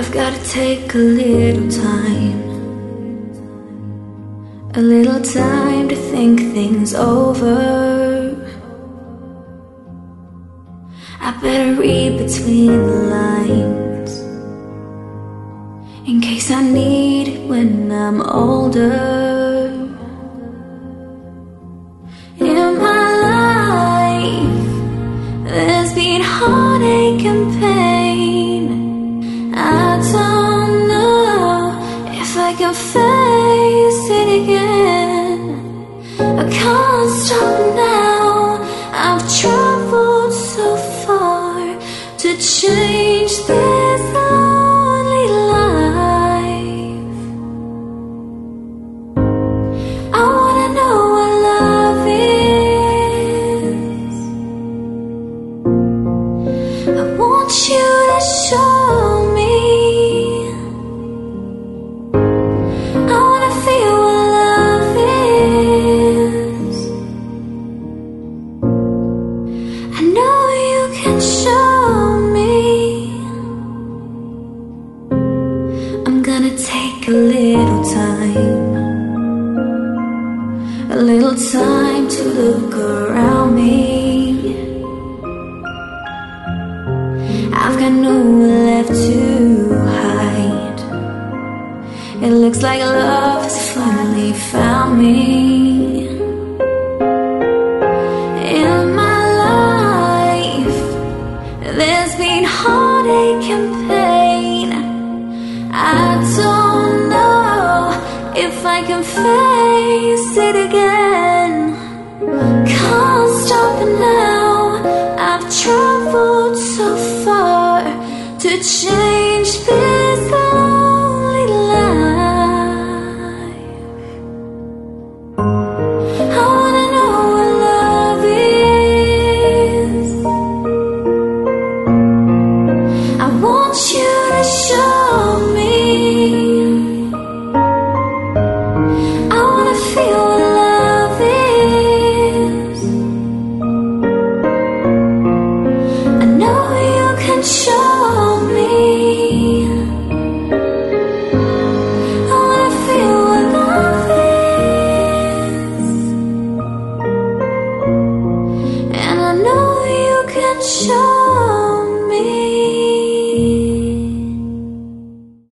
I've gotta take a little time, a little time to think things over. I better read between the lines, in case I need it when I'm older. In my life, there's been heartache and pain. I don't know if I can face it again. I can't stop now. I've traveled so far to change this lonely life. I wanna know what love is. I want you to show me. I wanna feel what love is. I know you can show me. I'm gonna take a little time to look around me. I've got nowhere left to hide. It looks like love has finally found me. In my life, there's been heartache and pain. I don't know if I can face it again. Can't stop it now. I've traveled so far to change this